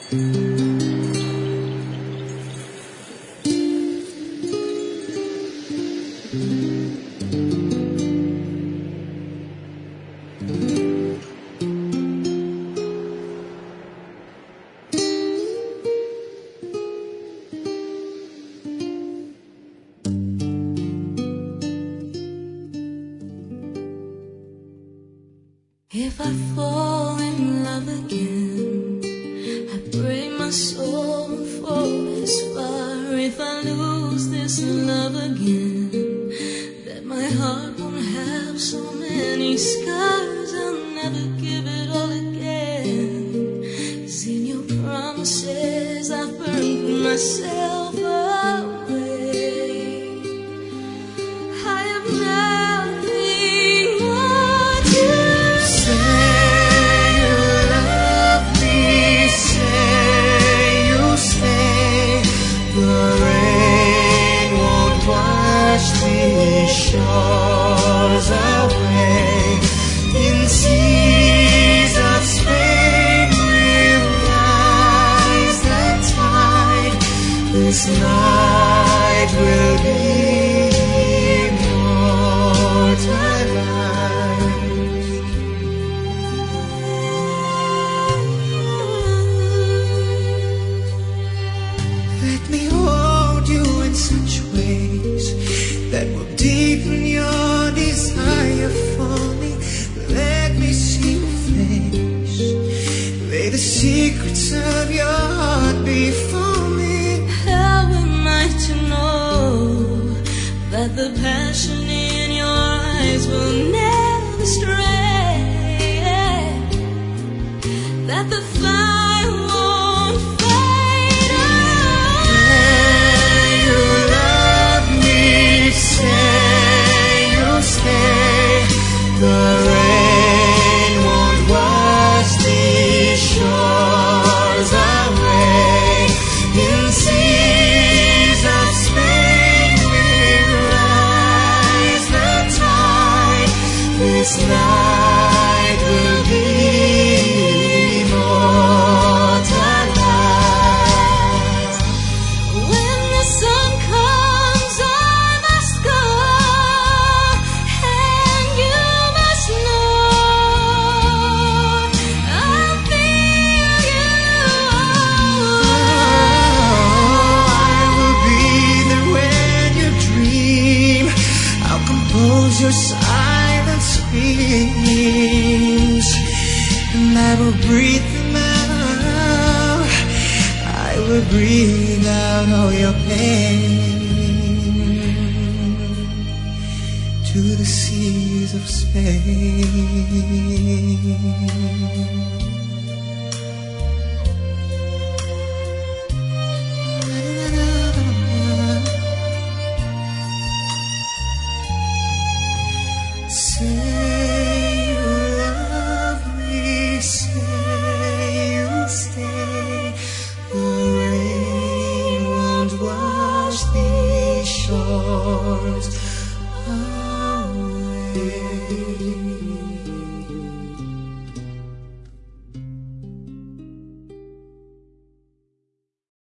If I fall in love again, I break my soul and fall this far. If I lose this love again, that my heart won't have so many scars. I'll never give it all again, 'cause in your promises I've burned myself away. I have nothing more to shores away. In seas of Spain will rise the tide. This night will be immortalized. Let me hold you in such ways that will deepen your desire for me. Let me see your face. Lay the secrets of your heart before me. How am I to know that the passion in your eyes will never stray? That the fire won't fade away? You love me, say you'll stay. The rain won't wash these shores away. In seas of Spain will rise the tide. This night will be immortalized. When the sun comes, I must go, and you must know I'll feel you. I will be there when you dream. I'll compose your silent screams, and I will breathe them out. I will breathe out all your pain to the seas of Spain.